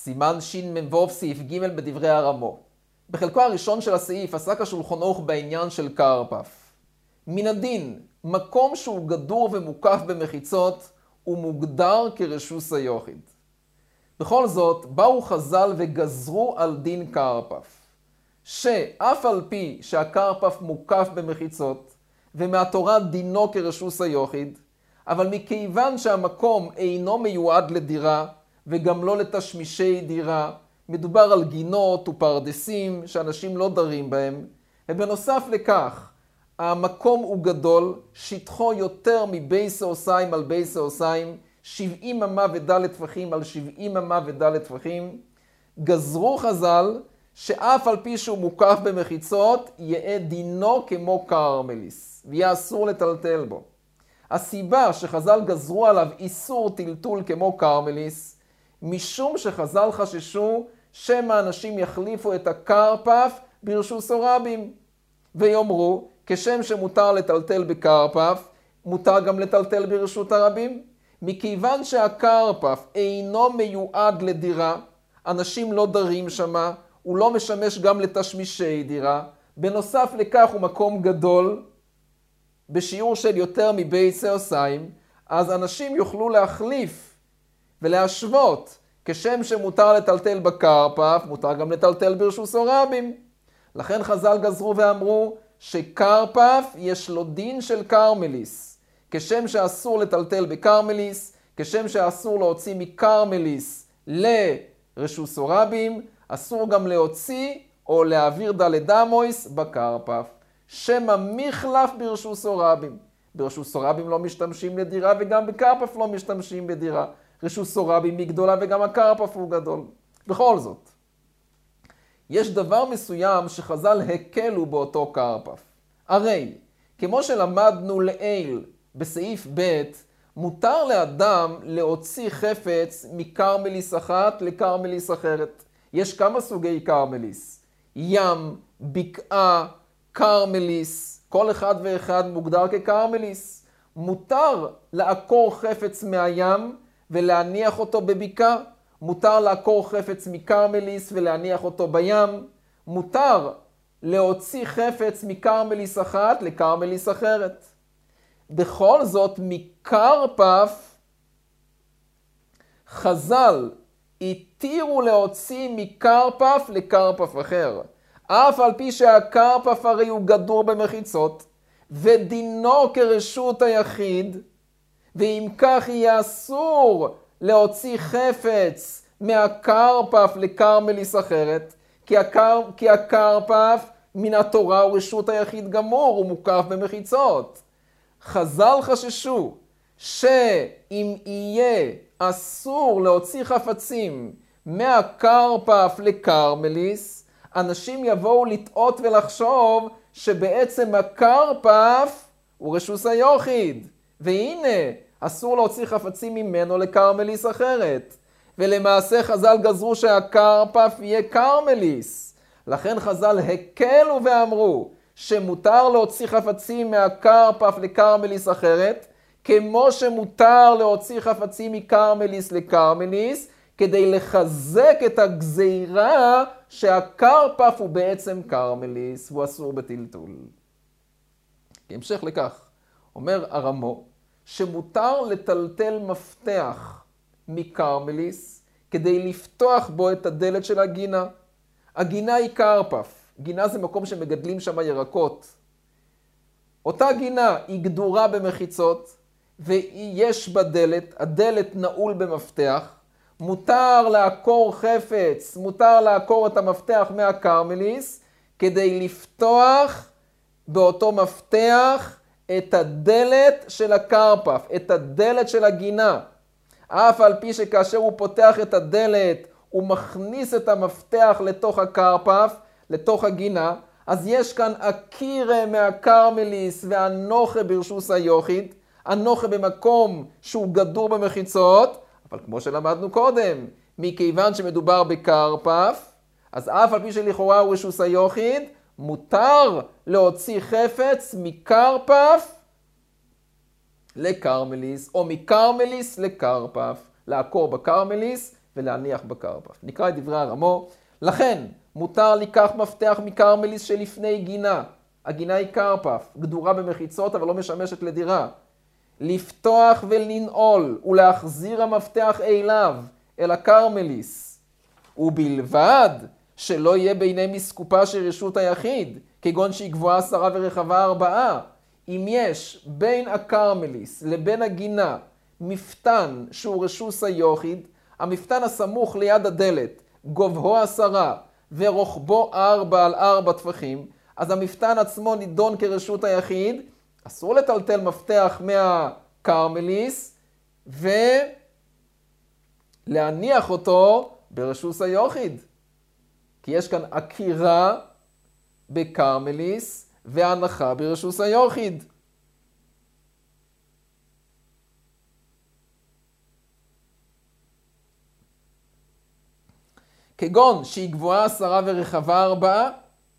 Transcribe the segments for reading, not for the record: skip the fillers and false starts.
סימן שמ"ו סעיף ג' בדברי הרמו. בחלקו הראשון של הסעיף עסק השולחן ערוך בעניין של קרפף. מן הדין, מקום שהוא גדור ומוקף במחיצות, הוא מוגדר כרשוס היוחיד. בכל זאת, באו חז"ל וגזרו על דין קרפף, שאף על פי שהקרפף מוקף במחיצות, ומהתורה דינו כרשוס היוחיד, אבל מכיוון שהמקום אינו מיועד לדירה, וגם לא לתשמישי דירה, מדובר על גינות ופרדסים שאנשים לא דרים בהם, ובנוסף לכך, המקום הוא גדול, שטחו יותר מבייס האוסיים על בייס האוסיים, 70 אמה וד' טפחים על 70 אמה וד' טפחים, גזרו חז"ל שאף על פי שהוא מוקף במחיצות, יהיה דינו כמו קרמליס, ויהיה אסור לטלטל בו. הסיבה שחז"ל גזרו עליו איסור טלטול כמו קרמליס, משום שחז"ל חששו שמא אנשים יחליפו את הקרפף ברשוס הרבים, ויאמרו, כשם שמותר לטלטל בקרפף, מותר גם לטלטל ברשות הרבים. מכיוון שהקרפף אינו מיועד לדירה, אנשים לא דרים שמה, הוא לא משמש גם לתשמישי דירה, בנוסף לכך הוא מקום גדול, בשיעור של יותר מבייס האוסיים, אז אנשים יוכלו להחליף ולהשוות, כשם שמותר לטלטל בקרפף, מותר גם לטלטל ברשוס הרבים. לכן חז"ל גזרו ואמרו שקרפף יש לו דין של קרמליס, כשם שאסור לטלטל בקרמליס, כשם שאסור להוציא מקרמליס לרשוס הרבים, אסור גם להוציא או להעביר דלת אמויס בקרפף. שמא מחלף ברשוס הרבים. ברשוס הרבים לא משתמשים לדירה וגם בקרפף לא משתמשים בדירה. רשוס הרבים היא גדולה וגם הקרפף הוא גדול. בכל זאת, יש דבר מסוים שחז"ל הקלו באותו קרפף. הרי, כמו שלמדנו לעיל בסעיף ב', מותר לאדם להוציא חפץ מקרמליס אחת לקרמליס אחרת. יש כמה סוגי קרמליס. ים, בקעה, קרמליס, כל אחד ואחד מוגדר כקרמליס. מותר לעקור חפץ מהים ולהניח אותו בבקעה. מותר לעקור חפץ מקרמליס ולהניח אותו בים. מותר להוציא חפץ מקרמליס אחת לקרמליס אחרת. בכל זאת, מקרפף, חז"ל התירו להוציא מקרפף לקרפף אחר. אף על פי שהקרפף הרי הוא גדור במחיצות, ודינו כרשות היחיד, ואם כך יהיה אסור להוציא חפץ מהקרפף לקרמליס אחרת, כי הקרפף מן התורה הוא רשות היחיד גמור, הוא מוקף במחיצות. חז"ל חששו שאם יהיה אסור להוציא חפצים מהקרפף לקרמליס, אנשים יבואו לטעות ולחשוב שבעצם הקרפף הוא רשוס היוחיד. והנה, אסור להוציא חפצים ממנו לקרמליס אחרת. ולמעשה חז"ל גזרו שהקרפף יהיה קרמליס. לכן חז"ל הקלו ואמרו שמותר להוציא חפצים מהקרפף לקרמליס אחרת, כמו שמותר להוציא חפצים מקרמליס לקרמליס, כדי לחזק את הגזירה שהקרפף הוא בעצם קרמליס, הוא אסור בטלטול. כהמשך לכך, אומר הרמו, שמותר לטלטל מפתח מקרמליס, כדי לפתוח בו את הדלת של הגינה. הגינה היא קרפף. גינה זה מקום שמגדלים שם ירקות. אותה גינה היא גדורה במחיצות, ויש בה דלת, הדלת נעול במפתח. מותר לעקור חפץ, מותר לעקור את המפתח מהקרמליס, כדי לפתוח באותו מפתח את הדלת של הקרפף, את הדלת של הגינה. אף על פי שכאשר הוא פותח את הדלת, הוא מכניס את המפתח לתוך הקרפף, לתוך הגינה, אז יש כאן הקירה מהקרמליס והנוחה ברשוס היוחיד, הנוחה במקום שהוא גדור במחיצות, אבל כמו שלמדנו קודם, מכיוון שמדובר בקרפף, אז אף על פי שלכאורה הוא רשוס היוחיד, מותר להוציא חפץ מקרפף לקרמליס, או מקרמליס לקרפף, לעקור בקרמליס ולהניח בקרפף. נקרא את דברי הרמו. לכן, מותר לקח מפתח מקרמליס שלפני גינה. הגינה היא קרפף, גדורה במחיצות אבל לא משמשת לדירה. לפתוח ולנעול ולהחזיר המפתח אליו, אל הקרמליס. ובלבד שלא יהיה בעיני מסקופה של רשות היחיד, כגון שהיא גבוהה 10 ורחבה 4. אם יש בין הקרמליס לבין הגינה מפתן שהוא רשוס היחיד, המפתן הסמוך ליד הדלת, גובהו 10 ורוחבו 4 על 4 טפחים, אז המפתן עצמו נידון כרשות היחיד, אסור לטלטל מפתח מהקרמליס ולהניח אותו ברשוס היחיד. כי יש כאן עקירה בקרמליס והנחה ברשוס היחיד. כגון שהיא גבוהה 10 ורחבה 4,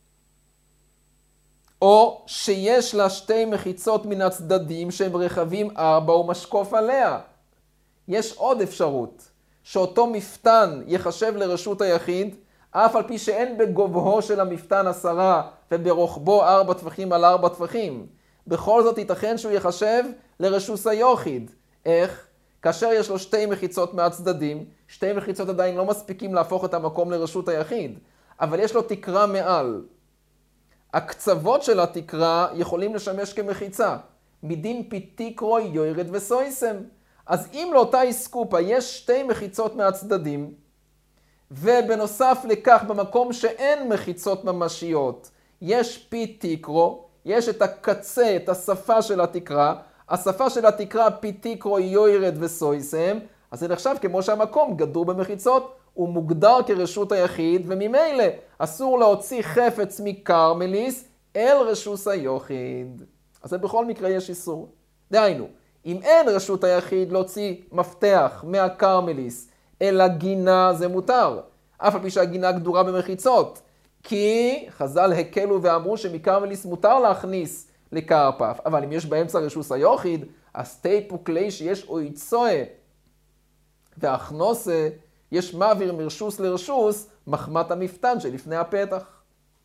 או שיש לה 2 מחיצות מן הצדדים שהם רחבים 4 ומשקוף עליה. יש עוד אפשרות, שאותו מפתן יחשב לרשות היחיד, אף על פי שאין בגובהו של המפתן 10 וברוחבו 4 טפחים על 4 טפחים. בכל זאת ייתכן שהוא יחשב לרשוס היחיד. איך? כאשר יש לו 2 מחיצות מהצדדים, 2 מחיצות עדיין לא מספיקים להפוך את המקום לרשות היחיד, אבל יש לו תקרה מעל. הקצוות של התקרה יכולים לשמש כמחיצה, מדין פיתיקרו יוירד וסויסם. אז אם לאותה איסקופה יש 2 מחיצות מהצדדים, ובנוסף לכך במקום שאין מחיצות ממשיות, יש פיתיקרו, יש את הקצה, את השפה של התקרה, השפה של התקרה פיתיקרו יוירד וסויסם, אז זה נחשב כמו שהמקום גדור במחיצות, הוא מוגדר כרשות היחיד, וממילא אסור להוציא חפץ מקרמליס אל רשוס היחיד. אז בכל מקרה יש איסור. דהיינו, אם אין רשות היחיד להוציא מפתח מהקרמליס אל הגינה, זה מותר. אף על פי שהגינה גדורה במחיצות. כי חז"ל הקלו ואמרו שמקרמליס מותר להכניס לקרפף. אבל אם יש באמצע רשוס היחיד, אז תיפו כלי שיש אויצואה והכנוסה, יש מעביר מרשוס לרשוס מחמת המפתן שלפני הפתח.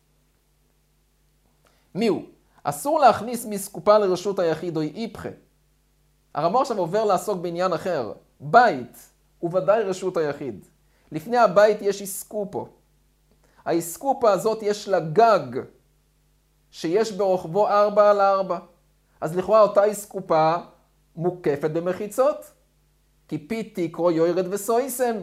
מיהו? אסור להכניס מסקופה לרשות היחיד או איפכה. הרמ"א עכשיו עובר לעסוק בעניין אחר. בית הוא ודאי רשות היחיד. לפני הבית יש איסקופו. האיסקופה הזאת יש לה גג שיש ברוחבו 4 על 4. אז לכאורה אותה איסקופה מוקפת במחיצות. כי פיתיקרו יוירד וסויסם.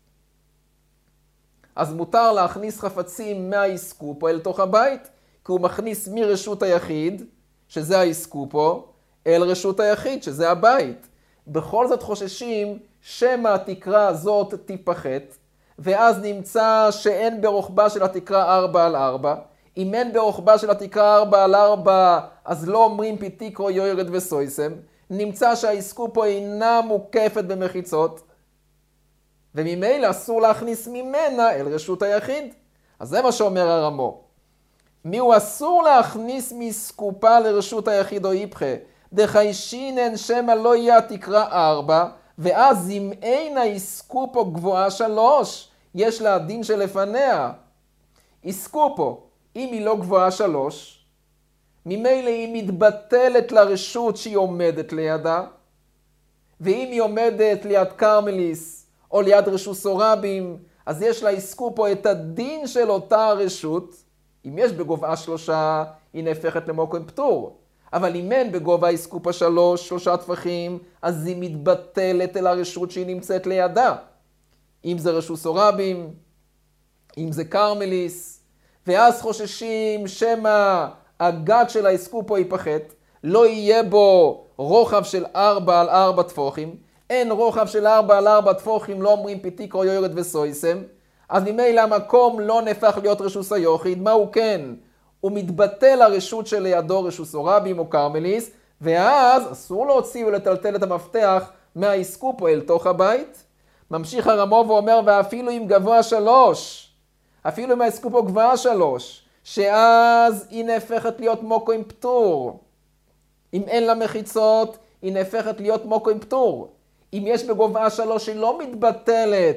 אז מותר להכניס חפצים מהאיסקופו אל תוך הבית, כי הוא מכניס מרשות היחיד, שזה האיסקופו, אל רשות היחיד, שזה הבית. בכל זאת חוששים שמא התקרה הזאת תיפחת, ואז נמצא שאין ברוחבה של התקרה 4 על 4. אם אין ברוחבה של התקרה 4 על 4, אז לא אומרים פיתיקרו יוירד וסויסם. נמצא שהאיסקופו אינה מוקפת במחיצות, וממילא אסור להכניס ממנה אל רשות היחיד. אז זה מה שאומר הרמ"א. מיהו אסור להכניס מסקופה לרשות היחיד או איפכה? דחיישינן שמא לא יהיה התקרה 4, ואז אם אין האיסקופו גבוהה 3, יש לה הדין שלפניה. איסקופו, אם היא לא גבוהה 3, ממילא היא מתבטלת לרשות שהיא עומדת לידה, ואם היא עומדת ליד קרמליס או ליד רשוסו רבים, אז יש לה איסקופו את הדין של אותה הרשות. אם יש בגובה 3, היא נהפכת למוקם פטור. אבל אם אין בגובה איסקופה 3 טפחים, אז היא מתבטלת אל הרשות שהיא נמצאת לידה. אם זה רשוסו רבים, אם זה קרמליס, ואז חוששים שמא הגג של האיסקופו ייפחת, לא יהיה בו רוחב של 4 על 4 טפוחים, אין רוחב של 4 על 4 טפוחים, לא אומרים פיתיקרו יוירד וסויסם, אז ממילא המקום לא נהפך להיות רשוס היחיד. מה הוא כן? הוא מתבטל לרשות שלידו רשוסו רבים או קרמליס, ואז אסור להוציא ולטלטל את המפתח מהאיסקופו אל תוך הבית. ממשיך הרמ"א ואומר, ואפילו אם גבוה 3, אפילו אם האיסקופו גבוה 3, שאז היא נהפכת להיות מוקו עם פטור. אם אין לה מחיצות, היא נהפכת להיות מוקו עם פטור. אם יש בגובה 3 היא לא מתבטלת,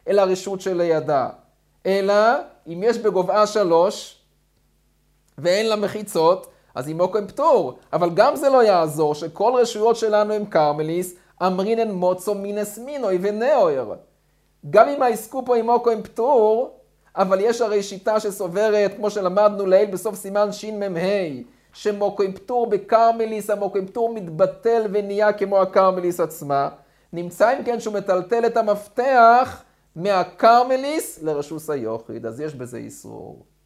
אל הרשות שלידה. אלא אם יש בגובעה 3 ואין לה מחיצות, אז היא מוקם פטור. אבל גם זה לא יעזור, שכל רשויות שלנו הם קרמליס, אמרינן מוצו מינס מינוי ונאויר. גם אם העסקו פה עם מוקם פטור, אבל יש הרי שיטה שסוברת, כמו שלמדנו לעיל בסוף סימן שמ"ה, שמוקם פטור בקרמליס, המוקם פטור מתבטל ונהיה כמו הקרמליס עצמה. נמצא אם כן שהוא מטלטל את המפתח מהקרמליס לרשוס היוחיד, אז יש בזה איסור.